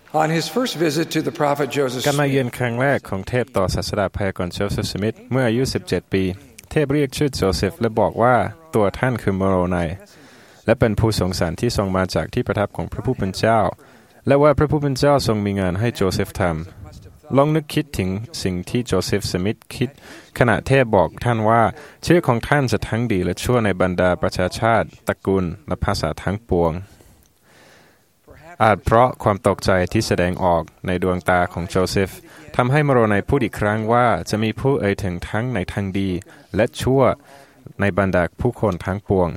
On his first visit to the prophet Joseph การมาเยือนครั้งแรกของเทพต่อศาสดาพยากรณ์โจเซฟสมิธเมื่ออายุ17ปีเทพเรียกชื่อโจเซฟและบอกว่าตัวท่านคือโมโรไนและเป็นผู้ทรงสารที่ทรงมาจากที่ประทับของพระผู้เป็นเจ้าและว่าพระผู้เป็นเจ้าทรงมีงานให้โจเซฟทำลองนึกคิดถึงสิ่งที่โจเซฟสมิธคิดขณะเทพบอกท่านว่าชื่อของท่านจะทั้งดีและชั่วในบรรดาประชาชาติตระกูลและภาษาทั้งปวงอาจเพราะความตกใจที่แสดงออกในดวงตาของโจเซฟทำให้โมโรไนพูดอีกครั้งว่าจะมีผู้เอ่ยถึงทั้งในทางดีและชั่วในบรรดาผู้คนทั้งปวง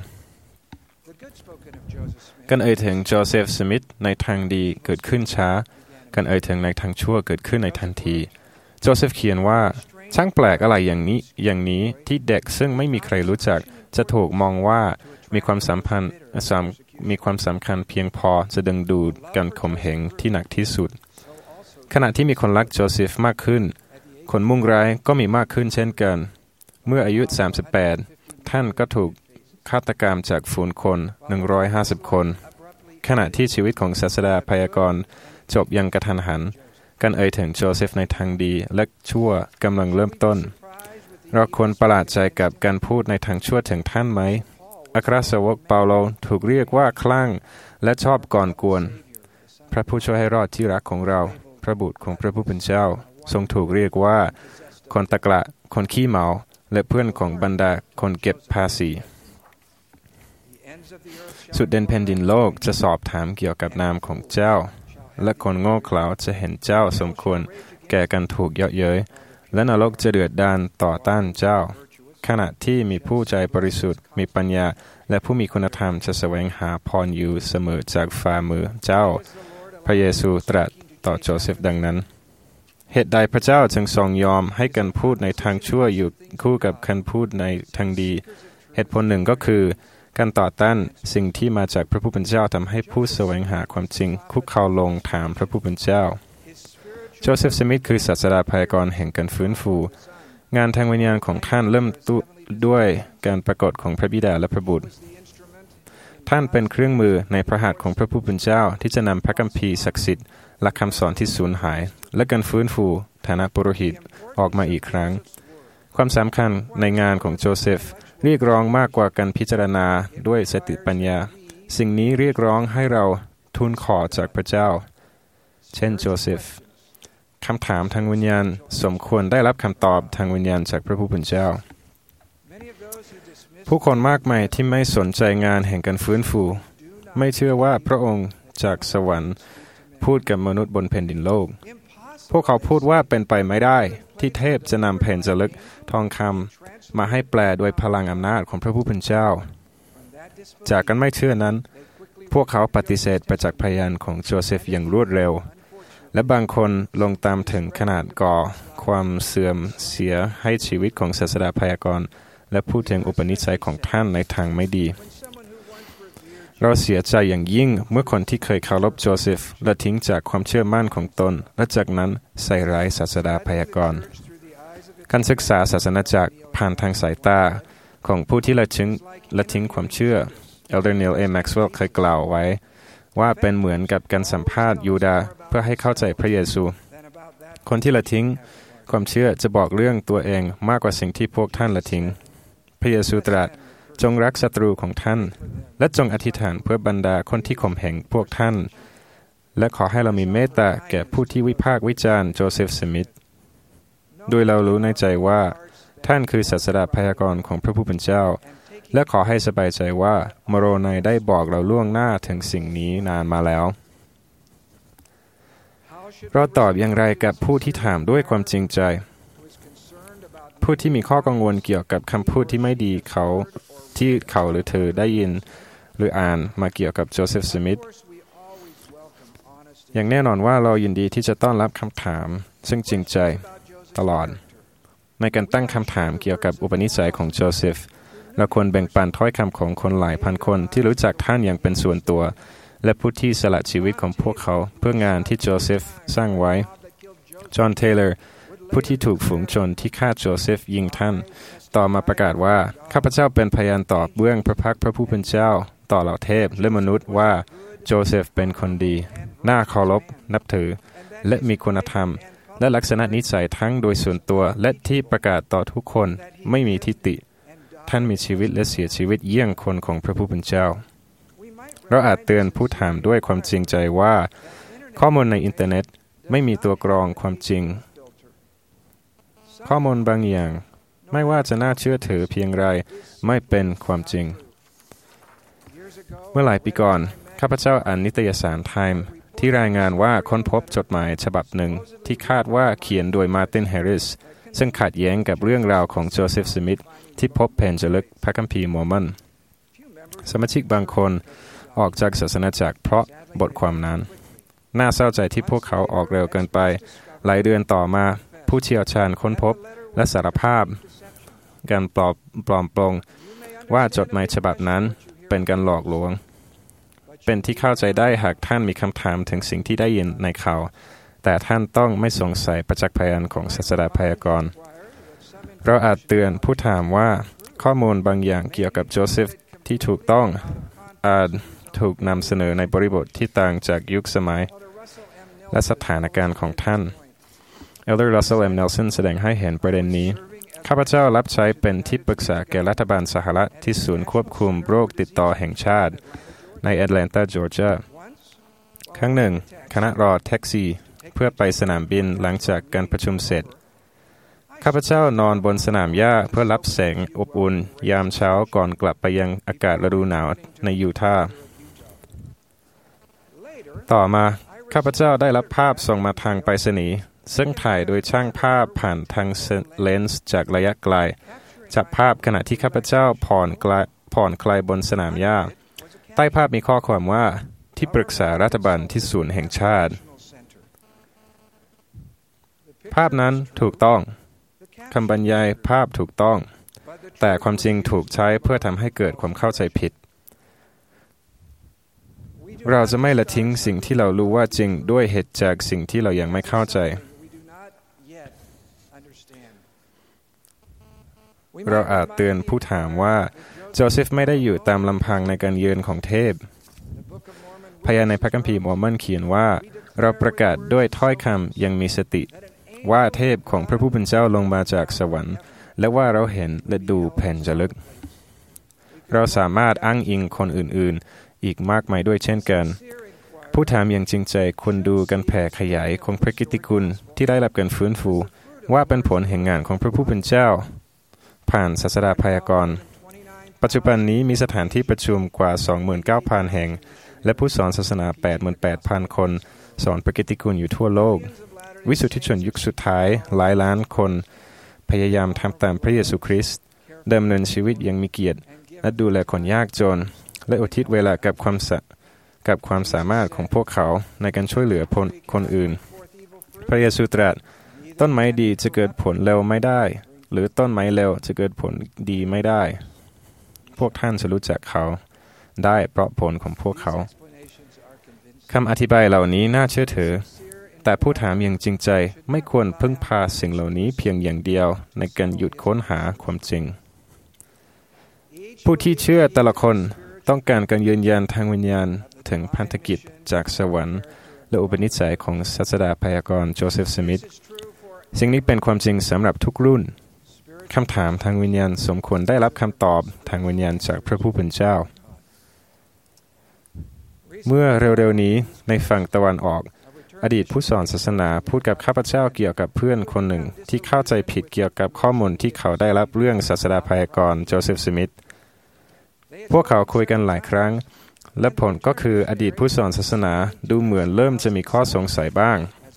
การเอ่ยถึงโจเซฟสมิธในทางดีเกิดขึ้นช้าการเอ่ยถึงในทางชั่วเกิดขึ้นในทันทีโจเซฟเขียนว่าช่างแปลกอะไรอย่างนี้ที่เด็กซึ่งไม่มีใครรู้จักจะถูกมองว่ามีความสำคัญเพียงพอจะดึงดูดการข่มเหงที่หนักที่สุดขณะที่มีคนรักโจเซฟมากขึ้นคนมุ่งร้ายก็มีมากขึ้นเช่นกันเมื่ออายุ38ท่านก็ถูกฆาตกรรมจากฝูงคน150คนขณะที่ชีวิตของศาสดาพยากรณ์จบอย่างกระทันหันการเอ่ยถึงโจเซฟในทางดีและชั่วกำลังเริ่มต้นเราควรประหลาดใจกับการพูดในทางชั่วถึงท่านไหมอัครสาวกเปาโลถูกเรียกว่าคลั่งและชอบก่อนกวนพระผู้ช่วยให้รอดที่รักของเราพระบุตรของพระผู้เป็นเจ้าทรงถูกเรียกว่าคนตะกละคนขี้เมาและเพื่อนของบรรดาคนเก็บภาษีสุดเด่นแผ่นดินโลกจะสอบถามเกี่ยวกับนามของเจ้าและคนโง่เขลาจะเห็นเจ้าสมควรแก่การถูกเยาะเย้ยและนรกจะเดือดดาลต่อต้านเจ้าขณะที่มีผู้ใจบริสุทธิ์มีปัญญาและผู้มีคุณธรรมจะแสวงหาพรอยู่เสมอจากฝ่ามือเจ้าพระเยซูตรัสต่อโจเซฟดังนั้นเหตุใดพระเจ้าจึงทรงยอมให้การพูดในทางชั่วอยู่คู่กับการพูดในทางดีเหตุผลหนึ่งก็คือการต่อต้านสิ่งที่มาจากพระผู้เป็นเจ้าทำให้ผู้แสวงหาความจริงคุกเข่าลงถามพระผู้เป็นเจ้าโจเซฟสมิธคือศาสดาพยากรณ์แห่งการฟื้นฟูงานทางวิญญาณของท่านเริ่มด้วยการปรากฏของพระบิดาและพระบุตรท่านเป็นเครื่องมือในพระหัตถ์ของพระผู้เป็นเจ้าที่จะนำพระคัมภีร์ศักดิ์สิทธิ์และคำสอนที่สูญหายและการฟื้นฟูฐานะปุโรหิตออกมาอีกครั้งความสำคัญในงานของโจเซฟเรียกร้องมากกว่าการพิจารณาด้วยสติปัญญาสิ่งนี้เรียกร้องให้เราทูลขอจากพระเจ้าเช่นโจเซฟคำถามทางวิญญาณสมควรได้รับคำตอบทางวิญญาณจากพระผู้เป็นเจ้าผู้คนมากมายที่ไม่สนใจงานแห่งการฟื้นฟูไม่เชื่อว่าพระองค์จากสวรรค์พูดกับมนุษย์บนแผ่นดินโลกพวกเขาพูดว่าเป็นไปไม่ได้ที่เทพจะนำแผ่นจารึกทองคำมาให้แปลโดยพลังอำนาจของพระผู้เป็นเจ้าจากการไม่เชื่อนั้นพวกเขาปฏิเสธประจักษ์พยานของโจเซฟอย่างรวดเร็วและบางคนลงตามถึงขนาดก่อความเสื่อมเสียให้ชีวิตของศาสดาพยากรณ์และพูดถึงอุปนิสัยของท่านในทางไม่ดีเราเสียใจอย่างยิ่งเมื่อคนที่เคยเคารพโจเซฟและทิ้งจากความเชื่อมั่นของตนและจากนั้นใส่ร้ายศาสดาพยากรณ์การศึกษาศาสนาจักรผ่านทางสายตาของผู้ที่ละทิ้งความเชื่อ Elder Neil A. Maxwell เคยกล่าวไว้ว่าเป็นเหมือนกับการสัมภาษณ์ยูดาห์เพื่อให้เข้าใจพระเยซูคนที่ละทิ้งความเชื่อจะบอกเรื่องตัวเองมากกว่าสิ่งที่พวกท่านละทิ้งพระเยซูตรัสจงรักศัตรูของท่านและจงอธิษฐานเพื่อบรรดาคนที่ข่มเหงพวกท่านและขอให้เรามีเมตตาแก่ผู้ที่วิพากษ์วิจารณ์โจเซฟสมิธโดยเรารู้ในใจว่าท่านคือศาสดาพยากรณ์ของพระผู้เป็นเจ้าและขอให้สบายใจว่าโมโรไนได้บอกเราล่วงหน้าถึงสิ่งนี้นานมาแล้วเราตอบอย่างไรกับผู้ที่ถามด้วยความจริงใจผู้ที่มีข้อกังวลเกี่ยวกับคำพูดที่ไม่ดีที่เขาหรือเธอได้ยินหรืออ่านมาเกี่ยวกับโจเซฟสมิธอย่างแน่นอนว่าเรายินดีที่จะต้อนรับคำถามซึ่งจริงใจตลอดในการตั้งคำถามเกี่ยวกับอุปนิสัยของโจเซฟเราควรแบ่งปันถ้อยคำของคนหลายพันคนที่รู้จักท่านอย่างเป็นส่วนตัวและผู้ที่สละชีวิตของพวกเขาเพื่องานที่โจเซฟสร้างไว้จอห์น เทย์เลอร์ผู้ที่ถูกฝูงชนที่ฆ่าโจเซฟยิงท่านต่อมาประกาศว่าข้าพเจ้าเป็นพยานต่อเบื้องพระพักพระผู้เป็นเจ้าต่อเหล่าเทพและมนุษย์ว่าโจเซฟเป็นคนดีน่าเคารพนับถือและมีคุณธรรมและลักษณะนิสัยทั้งโดยส่วนตัวและที่ประกาศต่อทุกคนไม่มีทิฏฐิท่านมีชีวิตและเสียชีวิตเยี่ยงคนของพระผู้เป็นเจ้าเราอาจเตือนผู้ถามด้วยความจริงใจว่าข้อมูลในอินเทอร์เน็ตไม่มีตัวกรองความจริงข้อมูลบางอย่างไม่ว่าจะน่าเชื่อถือเพียงไรไม่เป็นความจริงเมื่อหลายปีก่อนข้าพเจ้าอ่านนิตยสารไทม์ที่รายงานว่าค้นพบจดหมายฉบับหนึ่งที่คาดว่าเขียนโดยมาร์ตินแฮร์ริสซึ่งขัดแย้งกับเรื่องราวของโจเซฟสมิธที่พบแผ่นจารึกพระคัมภีร์มอร์มอนสมาชิกบางคนออกจากศาสนาจักรเพราะบทความนั้นน่าเศร้าใจที่พวกเขาออกเร็วเกินไปหลายเดือนต่อมาผู้เชี่ยวชาญค้นพบและสารภาพการปลอมปลงว่าจดหมายฉบับนั้นเป็นการหลอกลวงเป็นที่เข้าใจได้หากท่านมีคำถามถึงสิ่งที่ได้ยินในข่าวแต่ท่านต้องไม่สงสัยประจักษ์พยานของศาสดาพยากรณ์เราอาจเตือนผู้ถามว่าข้อมูลบางอย่างเกี่ยวกับโจเซฟที่ถูกต้องอาจถูกนำเสนอในบริบทที่ต่างจากยุคสมัยและสถานการณ์ของท่าน Elder Russell M. Nelson แสดงให้เห็นประเด็นนี้ข้าพเจ้ารับใช้เป็นที่ปรึกษาแก่รัฐบาลสหรัฐที่ศูนย์ควบคุมโรคติดต่อแห่งชาติในแอตแลนตาจอร์เจียครั้งหนึ่งคณะรอแท็กซี่เพื่อไปสนามบินหลังจากการประชุมเสร็จข้าพเจ้านอนบนสนามหญ้าเพื่อรับแสงอบอุ่นยามเช้าก่อนกลับไปยังอากาศฤดูหนาวในยูทาห์ต่อมาข้าพเจ้าได้รับภาพส่งมาทางไปรษณีย์ซึ่งถ่ายโดยช่างภาพผ่านทางเลนส์จากระยะไกลจับภาพขณะที่ข้าพเจ้าผ่อนคลายบนสนามหญ้าใต้ภาพมีข้อความว่าที่ปรึกษารัฐบาลที่ศูนย์แห่งชาติภาพนั้นถูกต้องคำบรรยายภาพถูกต้องแต่ความจริงถูกใช้เพื่อทำให้เกิดความเข้าใจผิดเราจะไม่ละทิ้งสิ่งที่เรารู้ว่าจริงด้วยเหตุจากสิ่งที่เรายังไม่เข้าใจเราอาจเตือนผู้ถามว่าโจเซฟไม่ได้อยู่ตามลำพังในการเยือนของเทพพยานในพระคัมภีร์มอร์มอนเขียนว่าเราประกาศด้วยถ้อยคำยังมีสติว่าเทพของพระผู้เป็นเจ้าลงมาจากสวรรค์และว่าเราเห็นและดูแผ่นจารึกเราสามารถอ้างอิงคนอื่นๆอีกมากมายด้วยเช่นกันผู้ถามอย่างจริงใจควรดูการแผ่ขยายของพระกิตติคุณที่ได้รับการฟื้นฟูว่าเป็นผลแห่งงานของพระผู้เป็นเจ้าผ่านศาสดาพยากรณ์ปัจจุบันนี้มีสถานที่ประชุมกว่า 29,000 แห่งและผู้สอนศาสนา 88,000 คนสอนพระกิตติคุณอยู่ทั่วโลกวิสุทธิชนยุคสุดท้ายหลายล้านคนพยายามทำตามพระเยซูคริสต์ดำเนินชีวิตอย่างมีเกียรติและดูแลคนยากจนและอุทิศเวลากับความสามารถของพวกเขาในการช่วยเหลือคนอื่นพระเยซูตรัสต้นไม้ดีจะเกิดผลเร็วไม่ได้หรือต้นไม้เร็วจะเกิดผลดีไม่ได้พวกท่านจะรู้จักเขาได้เพราะผลของพวกเขาคำอธิบายเหล่านี้น่าเชื่อถือแต่ผู้ถามอย่างจริงใจไม่ควรพึ่งพาสิ่งเหล่านี้เพียงอย่างเดียวในการหยุดค้นหาความจริงผู้ที่เชื่อแต่ละคนต้องการการยืนยันทางวิญญาณถึงพันธกิจจากสวรรค์และอุปนิสัยของศาสดาพยากรณ์โจเซฟสมิธสิ่งนี้เป็นความจริงสำหรับทุกรุ่นคำถามทางวิญญาณสมควรได้รับคำตอบทางวิญญาณจากพระผู้เป็นเจ้าเมื่อเร็วๆนี้ในฝั่งตะวันออกอดีตผู้สอนศาสนาพูดกับข้าพเจ้าเกี่ยวกับเพื่อนคนหนึ่งที่เข้าใจผิดเกี่ยวกับข้อมูลที่เขาได้รับเรื่องศาสดาพยากรณ์โจเซฟสมิธพวกเขาคุยกันหลายครั้งและผลก็คืออดีตผู้สอนศาสนาดูเหมือนเริ่มจะมีข้อสงสัยบ้าง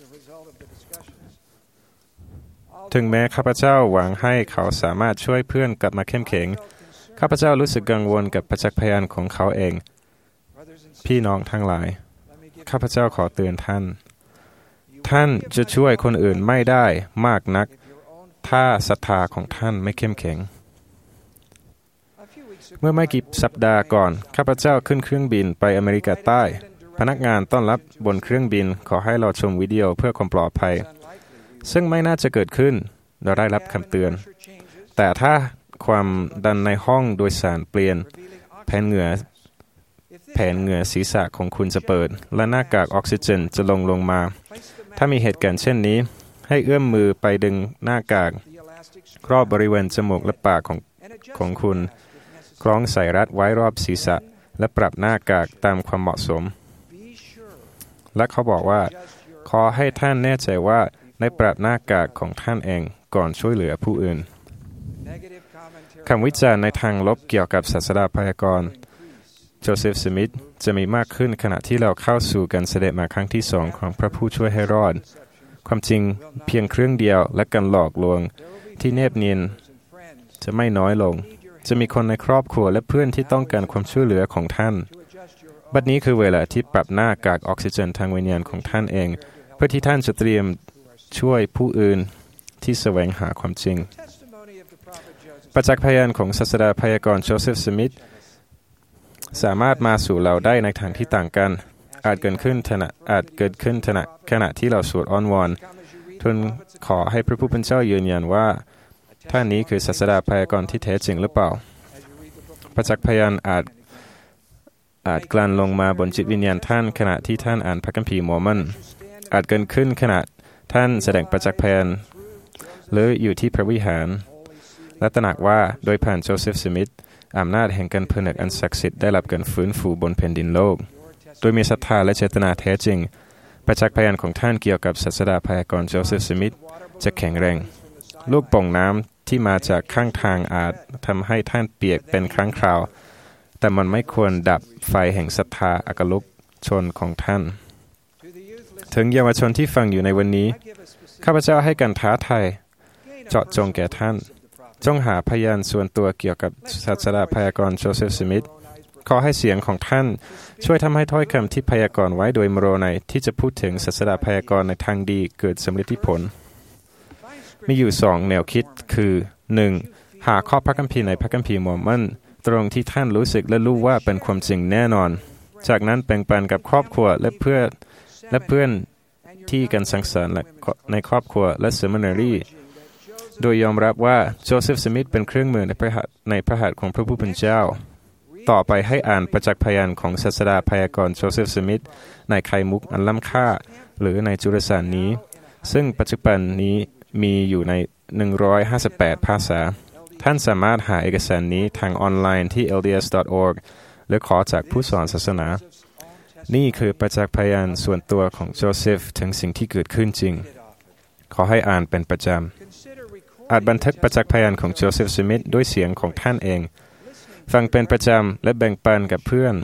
ถึงแม้ข้าพเจ้าหวังให้เขาสามารถช่วยเพื่อนกลับมาเข้มแข็งข้าพเจ้ารู้สึกกังวลกับประจักษ์พยานของเขาเองพี่น้องทั้งหลายข้าพเจ้าขอเตือนท่านจะช่วยคนอื่นไม่ได้มากนักถ้าศรัทธาของท่านไม่เข้มแข็งเมื่อไม่กี่สัปดาห์ก่อนข้าพเจ้าขึ้นเครื่องบินไปอเมริกาใต้พนักงานต้อนรับบนเครื่องบินขอให้เราชมวิดีโอเพื่อความปลอดภัยซึ่งไม่น่าจะเกิดขึ้นเราได้รับคำเตือนแต่ถ้าความดันในห้องโดยสารเปลี่ยนแผ่นเหงื่อแผนเหงื่อศีรษะของคุณจะเปิดและหน้ากากออกซิเจนจะลงมาถ้ามีเหตุการณ์เช่นนี้ให้เอื้อมมือไปดึงหน้ากากรอบบริเวณจมูกและปากของคุณคล้องใส่รัดไว้รอบศีรษะและปรับหน้ากากตามความเหมาะสมและเขาบอกว่าขอให้ท่านแน่ใจว่าได้ปรับหน้ากากของท่านเองก่อนช่วยเหลือผู้อื่นคำวิจารณ์ในทางลบเกี่ยวกับศาสดาพยากรณ์โจเซฟสมิธจะมีมากขึ้นขณะที่เราเข้าสู่การเสด็จมาครั้งที่2ของพระผู้ช่วยให้รอดความจริงเพียงเครื่องเดียวและการหลอกลวงที่แนบเนียนจะไม่น้อยลงจะมีคนในครอบครัวและเพื่อนที่ต้องการความช่วยเหลือของท่านบัดนี้คือเวลาที่ปรับหน้ากากออกซิเจนทางวิญญาณของท่านเองเพื่อที่ท่านจะเตรียมช่วยผู้อื่นที่แสวงหาความจริงประจักษ์พยานของศาสดาพยากรณ์โจเซฟสมิธสามารถมาสู่เราได้ในทางที่ต่างกันอาจเกิดขึ้นขณะที่เราสวดอ้อนวอนทูลขอให้พระผู้เป็นเจ้ายืนยันว่าท่านนี้คือศาสดาพยากรณ์ที่แท้จริงหรือเปล่าประจักษ์พยานอาจกลั่นลงมาบนจิตวิญญาณท่านขณะที่ท่านอ่านพระคัมภีร์มอร์มอนอาจเกิดขึ้นขณะท่านแสดงประจักษ์พยานหรืออยู่ที่พระวิหารและตระหนักว่าโดยผ่านโจเซฟสมิธอำนาจแห่งการผนึกอันศักดิ์สิทธิ์ได้รับการฟื้นฟูบนแผ่นดินโลกโดยมีศรัทธาและเจตนาแท้จริงประจักษ์พยานของท่านเกี่ยวกับศาสดาพยากรณ์โจเซฟสมิธจะแข็งแรงลูกโป่งน้ำที่มาจากข้างทางอาจทำให้ท่านเปียกเป็นครั้งคราวแต่มันไม่ควรดับไฟแห่งศรัทธาอักลุกชนของท่านถึงเยาวชนที่ฟังอยู่ในวันนี้ข้าพเจ้าให้การท้าทายเจาะจงแก่ท่านจงหาพยานส่วนตัวเกี่ยวกับศาสดาพยากรณ์โจเซฟสมิธขอให้เสียงของท่านช่วยทำให้ถ้อยคำที่พยากรณ์ไว้โดยมโรนัยที่จะพูดถึงศาสดาพยากรณ์ในทางดีเกิดสำเร็จผลมีอยู่2แนวคิดคือ 1. หาข้อพระคัมภีร์ในพระคัมภีร์มอร์มอนตรงที่ท่านรู้สึกและรู้ว่าเป็นความจริงแน่นอนจากนั้นแบ่งปันกับครอบครัวและเพื่อนที่กันสังสรรค์ในครอบครัวและเซมินารีโดยยอมรับว่าโจเซฟสมิธเป็นเครื่องมือในพระหัตถ์ของพระผู้เป็นเจ้าต่อไปให้อ่านประจักษ์พยานของศาสดาพยากรณ์โจเซฟสมิธในไข่มุกอันล้ำค่าหรือในจุลสารนี้ซึ่งปัจจุบันนี้มีอยู่ใน158ภาษาท่านสามารถหาเอกสารนี้ทางออนไลน์ที่ lds.org หรือขอจากผู้สอนศาสนานี่คือประจักษ์พยานส่วนตัวของโจเซฟถึงสิ่งที่เกิดขึ้นจริงขอให้อ่านเป็นประจำอาจบันทึกประจักษ์พยานของโจเซฟสมิธด้วยเสียงของท่านเองฟังเป็นประจำและแบ่งปันกับเพื่อน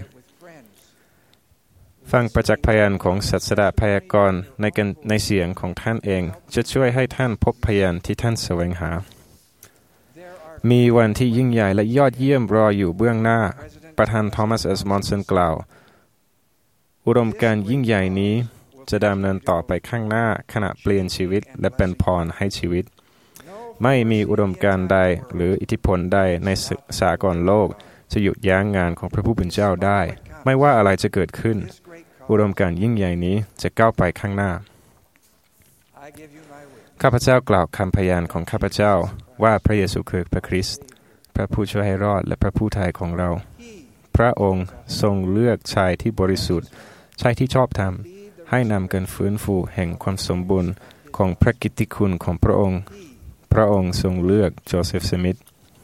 ฟังประจักษ์พยานของศาสดาพยากรณ์ในเสียงของท่านเองจะช่วยให้ท่านพบพยานที่ท่านแสวงหามีวันที่ยิ่งใหญ่และยอดเยี่ยมรออยู่เบื้องหน้าประธานทอมัส เอส มอนสันกล่าวอุดมการณ์ยิ่งใหญ่นี้จะดำเนินต่อไปข้างหน้าขณะเปลี่ยนชีวิตและเป็นพรให้ชีวิตไม่มีอุดมการณ์ใดหรืออิทธิพลใดในสากลโลกจะหยุดยั้งงานของพระผู้เป็นเจ้าได้ไม่ว่าอะไรจะเกิดขึ้นอุดมการณ์ยิ่งใหญ่นี้จะก้าวไปข้างหน้าข้าพเจ้ากล่าวคำพยานของข้าพเจ้าว่าพระเยซูคือพระคริสต์พระผู้ช่วยให้รอดและพระผู้ไถ่ของเราพระองค์ทรงเลือกชายที่บริสุทธิ์ชายที่ชอบธรรมให้นำการฟื้นฟูแห่งความสมบูรณ์ของพระกิตติคุณของพระองค์พระองค์ทรงเลือกโจเซฟสมิธ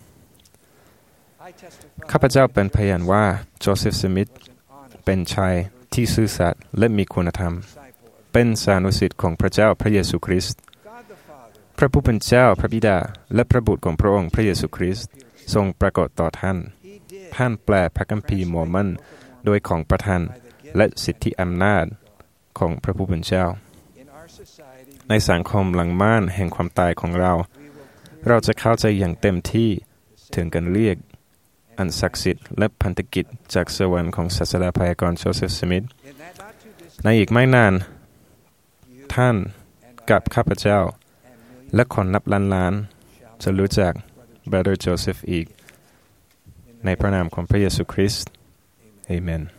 ข้าพเจ้าเป็นพยานว่าโจเซฟสมิธเป็นชายที่ซื่อสัตย์และมีคุณธรรมเป็นสานุสิทธิ์ของพระเจ้าพระเยซูคริสต์พระผู้เป็นเจ้าพระบิดาและพระบุตรของพระองค์พระเยซูคริสต์ทรงปรากฏต่อท่านแปลพระคัมภีร์มอร์มอนโดยของประทานและสิทธิอำนาจของพระผู้เป็นเจ้าในสังคมหลังม่านแห่งความตายของเราจะเข้าใจอย่างเต็มที่ถึงการเรียกอันศักดิ์สิทธิ์และพันธกิจจากสวรรค์ของศาสดาพยากรณ์โจเซฟสมิธในอีกไม่นานท่านกับข้าพเจ้าและคนนับล้านๆจะรู้จัก Brother Joseph อีกในพระนามของพระเยซูคริสต์อาเมน